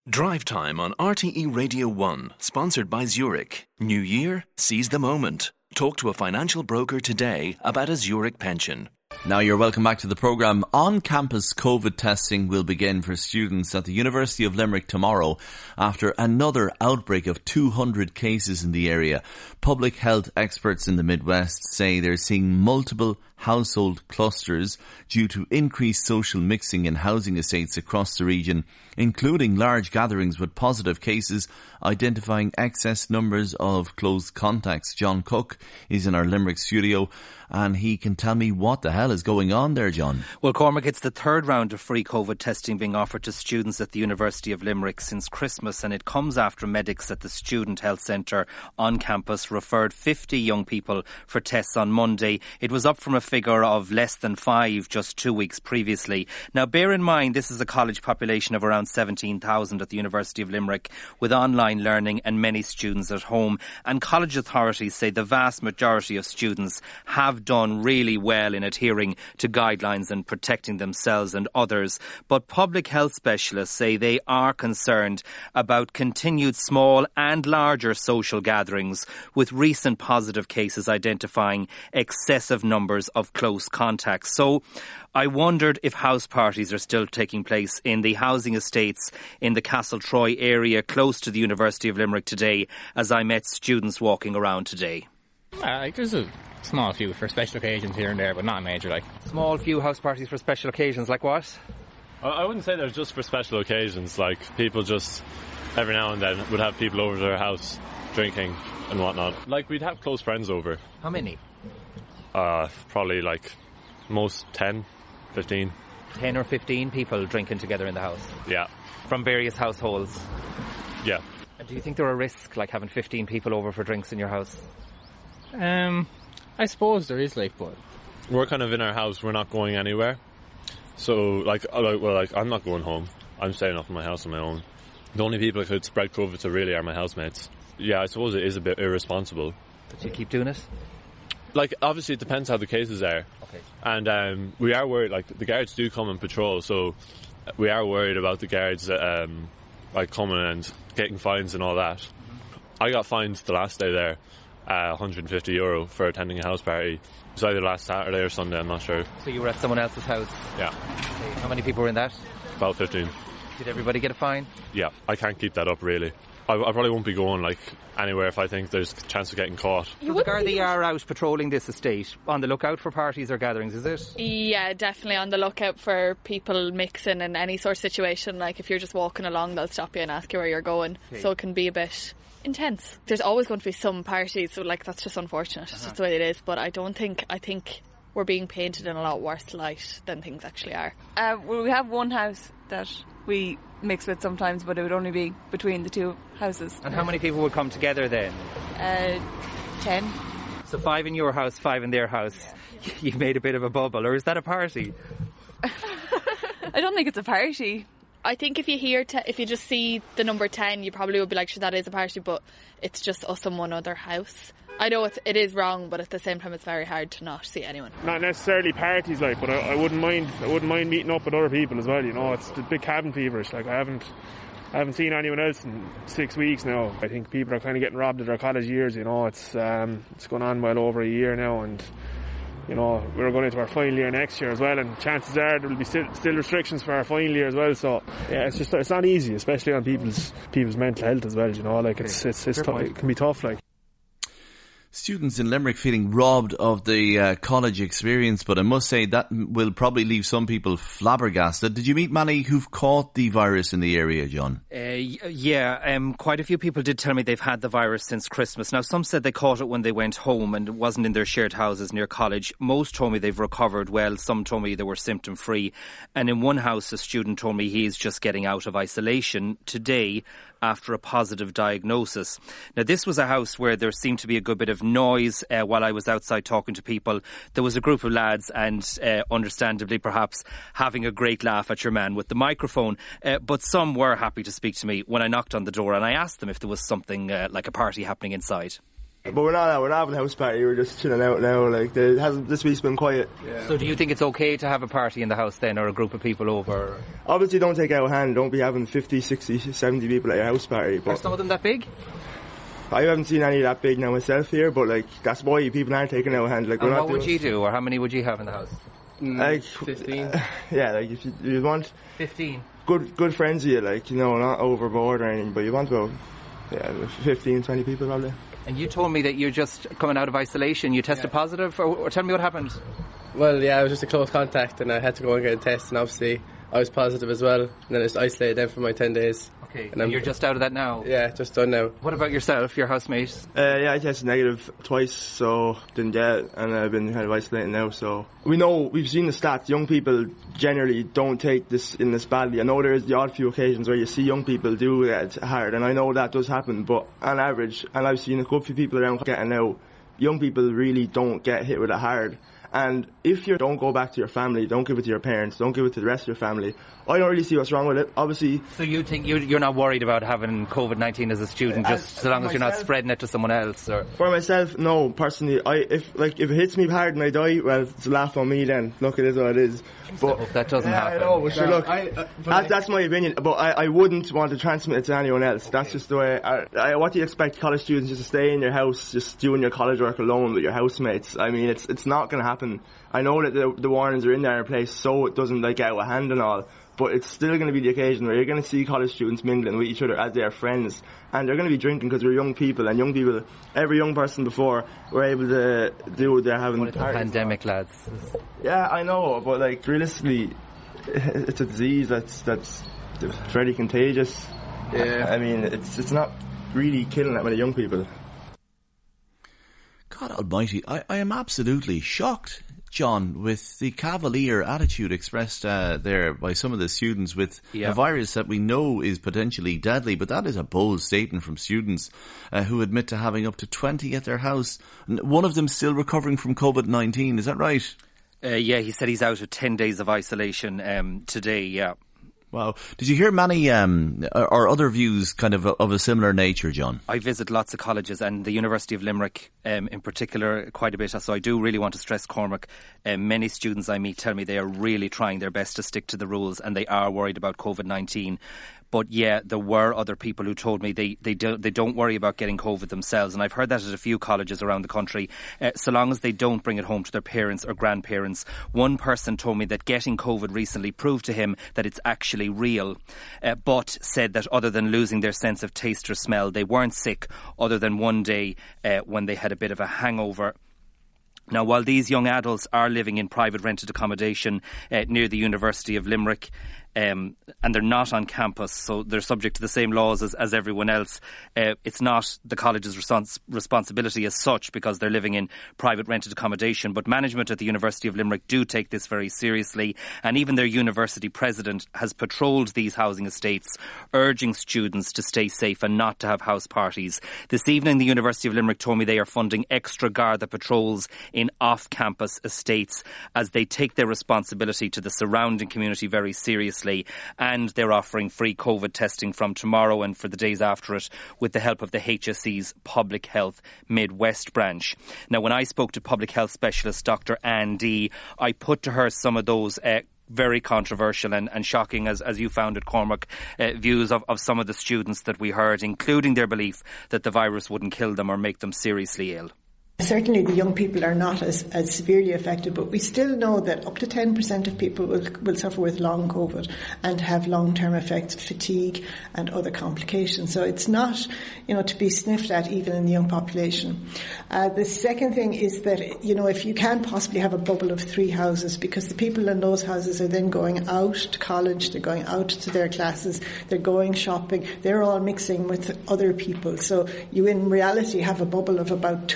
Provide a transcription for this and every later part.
Drive Time on RTE Radio 1, sponsored by Zurich. New year, seize the moment. Talk to a financial broker today about a Zurich pension. Now you're welcome back to the programme. On-campus COVID testing will begin for students at the University of Limerick tomorrow after another outbreak of 200 cases in the area. Public health experts in the Midwest say they're seeing multiple household clusters due to increased social mixing in housing estates across the region, including large gatherings with positive cases, identifying excess numbers of close contacts. John Cook is in our Limerick studio and he can tell me what the hell is going on there, John. Well, Cormac, it's the third round of free COVID testing being offered to students at the University of Limerick since Christmas, and it comes after medics at the Student Health Centre on campus referred 50 young people for tests on Monday. It was up from a figure of less than 5 just 2 weeks previously. Now, bear in mind, this is a college population of around 17,000 at the University of Limerick, with online learning and many students at home. And college authorities say the vast majority of students have done really well in adhering to guidelines and protecting themselves and others. But public health specialists say they are concerned about continued small and larger social gatherings, with recent positive cases identifying excessive numbers of close contacts. So I wondered if house parties are still taking place in the housing estates in the Castletroy area close to the University of Limerick today, as I met students walking around today. There's a small few for special occasions here and there, but not major. Small few house parties for special occasions, like what? I wouldn't say they're just for special occasions. Like, people just every now and then would have people over to their house drinking and whatnot. Like, we'd have close friends over. How many? Probably most 10, 15. 10 or 15 people drinking together in the house? Yeah. From various households? Yeah. Do you think there are risks, like having 15 people over for drinks in your house? I suppose there is, but we're kind of in our house. We're not going anywhere. So, I'm not going home. I'm staying up in my house on my own. The only people I could spread COVID to really are my housemates. Yeah, I suppose it is a bit irresponsible. But you keep doing it? Obviously it depends how the cases are. Okay. And we are worried, the guards do come and patrol, so we are worried about the guards coming and getting fines and all that. I got fined the last day there, €150 for attending a house party. It was either last Saturday or Sunday, I'm not sure. So you were at someone else's house? Yeah. Okay. How many people were in that? About 15. Did everybody get a fine? Yeah, I can't keep that up really. I probably won't be going anywhere if I think there's a chance of getting caught. So the Gardaí are out patrolling this estate, on the lookout for parties or gatherings, is it? Yeah, definitely on the lookout for people mixing in any sort of situation. Like if you're just walking along, they'll stop you and ask you where you're going. Okay. So it can be a bit intense. There's always going to be some parties, so that's just unfortunate. It's just the way it is. But I think we're being painted in a lot worse light than things actually are. Well, we have one house that we mix with sometimes, but it would only be between the two houses. And how many people would come together then? 10. So 5 in your house, 5 in their house. Yeah. You've made a bit of a bubble, or is that a party? I don't think it's a party. I think if you just see the number 10, you probably would be like, sure, that is a party, but it's just us and one other house. I know it is wrong, but at the same time it's very hard to not see anyone. Not necessarily parties, but I wouldn't mind meeting up with other people as well. It's the big cabin feverish. I haven't seen anyone else in 6 weeks now. I think people are kind of getting robbed of their college years. It's going on well over a year now, and we're going into our final year next year as well, and chances are there will be still restrictions for our final year as well. So yeah, it's not easy, especially on people's mental health as well. It's tough. It can be tough. Students in Limerick feeling robbed of the college experience, but I must say that will probably leave some people flabbergasted. Did you meet many who've caught the virus in the area, John? Yeah, quite a few people did tell me they've had the virus since Christmas. Now, some said they caught it when they went home and it wasn't in their shared houses near college. Most told me they've recovered well. Some told me they were symptom-free. And in one house, a student told me he's just getting out of isolation today after a positive diagnosis. Now, this was a house where there seemed to be a good bit of noise while I was outside talking to people. There was a group of lads and, understandably perhaps, having a great laugh at your man with the microphone. But some were happy to speak to me when I knocked on the door and I asked them if there was something like a party happening inside. But we're not having a house party, we're just chilling out now. Like, this week's been quiet. So do you think it's okay to have a party in the house then, or a group of people over? Obviously don't take it out of hand, don't be having 50, 60, 70 people at your house party. But are some of them that big? I haven't seen any that big now myself here, but like, that's why people aren't taking it out of hand. Like, and what would you do, or how many would you have in the house? Like 15. Yeah, like if you want 15 good friends of you, like, you know, not overboard or anything, but you want about 15, 20 people probably. And you told me that you're just coming out of isolation. You tested positive, or tell me what happened. Well, yeah, I was just a close contact and I had to go and get a test, and obviously I was positive as well, and then I was isolated then for my 10 days. Okay, and you're just out of that now? Yeah, just done now. What about yourself, your housemate? Yeah, I tested negative twice, so didn't get it, and I've been kind of isolating now, so... We've seen the stats, young people generally don't take this badly. I know there's the odd few occasions where you see young people do it hard, and I know that does happen, but on average, and I've seen a good few people around getting out, young people really don't get hit with it hard. And if you don't go back to your family, don't give it to your parents, don't give it to the rest of your family, I don't really see what's wrong with it, obviously. So you think you're not worried about having COVID-19 as a student, just so long as you're not spreading it to someone else? Or? For myself, no, personally. If it hits me hard and I die, well, it's a laugh on me then. Look, it is what it is. But I hope that doesn't happen. I know, but sure, look, that's my opinion. But I wouldn't want to transmit it to anyone else. That's just the way. What do you expect college students just to stay in your house, just doing your college work alone with your housemates? I mean, it's not going to happen. I know that the warnings are in there in place so it doesn't get out of hand and all, but it's still going to be the occasion where you're going to see college students mingling with each other as their friends, and they're going to be drinking because we're young people, and young people, every young person before were able to do what they're having. What a pandemic, lads. Yeah, I know, but like realistically, it's a disease that's very contagious. Yeah. I mean, it's not really killing that many young people. God almighty, I am absolutely shocked, John, with the cavalier attitude expressed there by some of the students with a virus that we know is potentially deadly. But that is a bold statement from students who admit to having up to 20 at their house. One of them still recovering from COVID-19, is that right? Yeah, he said he's out of 10 days of isolation today, yeah. Wow. Did you hear many or other views kind of a similar nature, John? I visit lots of colleges, and the University of Limerick in particular quite a bit. So I do really want to stress, Cormac, many students I meet tell me they are really trying their best to stick to the rules, and they are worried about COVID-19. But yeah, there were other people who told me they don't worry about getting COVID themselves, and I've heard that at a few colleges around the country, so long as they don't bring it home to their parents or grandparents. One person told me that getting COVID recently proved to him that it's actually real, but said that other than losing their sense of taste or smell, they weren't sick other than one day when they had a bit of a hangover. Now, while these young adults are living in private rented accommodation near the University of Limerick, and they're not on campus, so they're subject to the same laws as everyone else. It's not the college's responsibility as such, because they're living in private rented accommodation, but management at the University of Limerick do take this very seriously, and even their university president has patrolled these housing estates, urging students to stay safe and not to have house parties. This evening, the University of Limerick told me they are funding extra Garda patrols in off-campus estates as they take their responsibility to the surrounding community very seriously. And they're offering free COVID testing from tomorrow and for the days after it with the help of the HSE's Public Health Midwest branch. Now, when I spoke to public health specialist Dr. Anne Dee, I put to her some of those very controversial and shocking, as you found it, Cormac, views of some of the students that we heard, including their belief that the virus wouldn't kill them or make them seriously ill. Certainly the young people are not as severely affected, but we still know that up to 10% of people will suffer with long COVID and have long-term effects, fatigue and other complications. So it's not, to be sniffed at even in the young population. The second thing is that, if you can possibly have a bubble of 3 houses, because the people in those houses are then going out to college, they're going out to their classes, they're going shopping, they're all mixing with other people. So you in reality have a bubble of about 200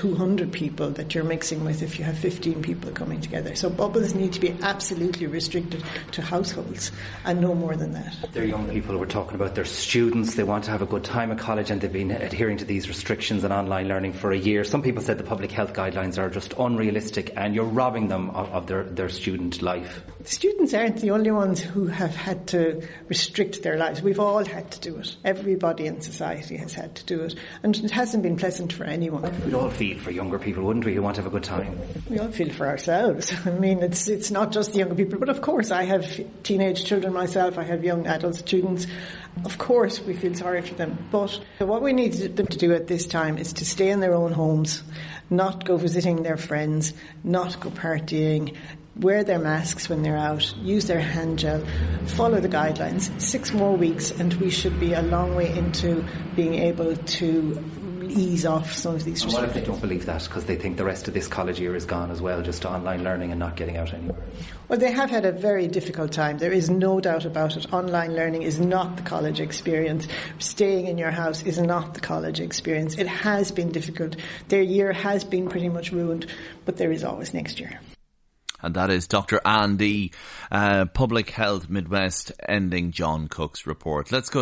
people that you're mixing with if you have 15 people coming together. So bubbles need to be absolutely restricted to households and no more than that. They're young people, we're talking about, they're students, they want to have a good time at college, and they've been adhering to these restrictions and online learning for a year. Some people said the public health guidelines are just unrealistic and you're robbing them of their student life. Students aren't the only ones who have had to restrict their lives. We've all had to do it. Everybody in society has had to do it. And it hasn't been pleasant for anyone. We'd all feel for younger people, wouldn't we, who want to have a good time? We all feel for ourselves. I mean, it's not just the younger people, but of course I have teenage children myself, I have young adult students. Of course we feel sorry for them. But what we need them to do at this time is to stay in their own homes, not go visiting their friends, not go partying, wear their masks when they're out, use their hand gel, follow the guidelines. 6 more weeks and we should be a long way into being able to ease off some of these restrictions. What if they don't believe that because they think the rest of this college year is gone as well, just to online learning and not getting out anywhere? Well, they have had a very difficult time. There is no doubt about it. Online learning is not the college experience. Staying in your house is not the college experience. It has been difficult. Their year has been pretty much ruined, but there is always next year. And that is Dr. Anne Dee, Public Health Midwest, ending John Cook's report. Let's go